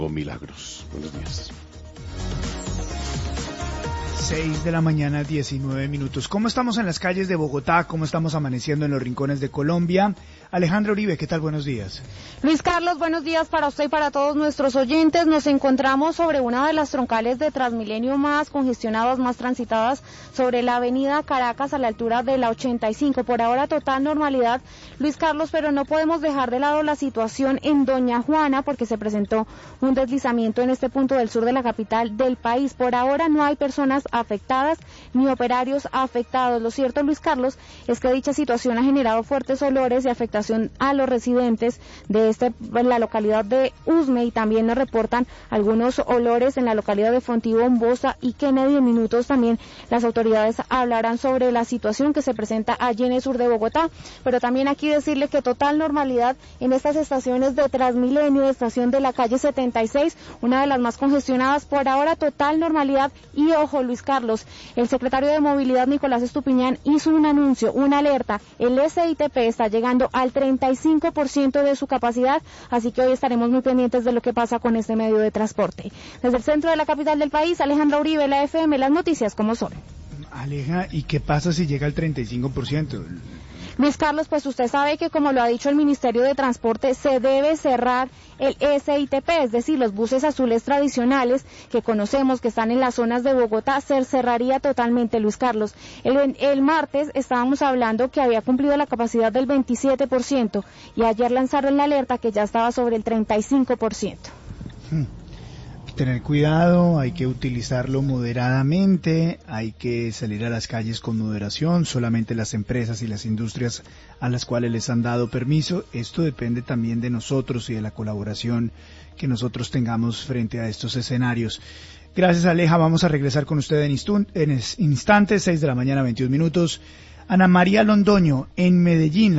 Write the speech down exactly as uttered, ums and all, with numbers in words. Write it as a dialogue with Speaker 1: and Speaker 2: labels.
Speaker 1: Milagros. Buenos días.
Speaker 2: seis de la mañana, diecinueve minutos. ¿Cómo estamos en las calles de Bogotá? ¿Cómo estamos amaneciendo en los rincones de Colombia? Alejandra Uribe, ¿qué tal? Buenos días.
Speaker 3: Luis Carlos, buenos días para usted y para todos nuestros oyentes. Nos encontramos sobre una de las troncales de Transmilenio más congestionadas, más transitadas, sobre la avenida Caracas a la altura de la ochenta y cinco. Por ahora total normalidad, Luis Carlos, pero no podemos dejar de lado la situación en Doña Juana porque se presentó un deslizamiento en este punto del sur de la capital del país. Por ahora no hay personas afectadas ni operarios afectados. Lo cierto, Luis Carlos, es que dicha situación ha generado fuertes olores y afectación a los residentes de este, la localidad de Usme, y también nos reportan algunos olores en la localidad de Fontibón, Bosa y Kennedy. En minutos también las autoridades hablarán sobre la situación que se presenta allí en el sur de Bogotá, pero también aquí decirle que total normalidad en estas estaciones de Transmilenio, estación de la calle setenta y seis, una de las más congestionadas. Por ahora total normalidad. Y ojo, Luis Carlos, el secretario de Movilidad, Nicolás Estupiñán, hizo un anuncio, una alerta. El S I T P está llegando al treinta y cinco por ciento de su capacidad, así que hoy estaremos muy pendientes de lo que pasa con este medio de transporte. Desde el centro de la capital del país, Alejandra Uribe, la F M, las noticias como son.
Speaker 2: Aleja, ¿y qué pasa si llega al treinta y cinco por ciento?
Speaker 3: Luis Carlos, pues usted sabe que, como lo ha dicho el Ministerio de Transporte, se debe cerrar el S I T P, es decir, los buses azules tradicionales que conocemos que están en las zonas de Bogotá, se cerraría totalmente, Luis Carlos. El, el martes estábamos hablando que había cumplido la capacidad del veintisiete por ciento y ayer lanzaron la alerta que ya estaba sobre el treinta y cinco por ciento.
Speaker 2: Hmm. Tener cuidado, hay que utilizarlo moderadamente, hay que salir a las calles con moderación, solamente las empresas y las industrias a las cuales les han dado permiso. Esto depende también de nosotros y de la colaboración que nosotros tengamos frente a estos escenarios. Gracias, Aleja, vamos a regresar con usted en, instun- en instantes, seis de la mañana, veintiún minutos. Ana María Londoño, en Medellín.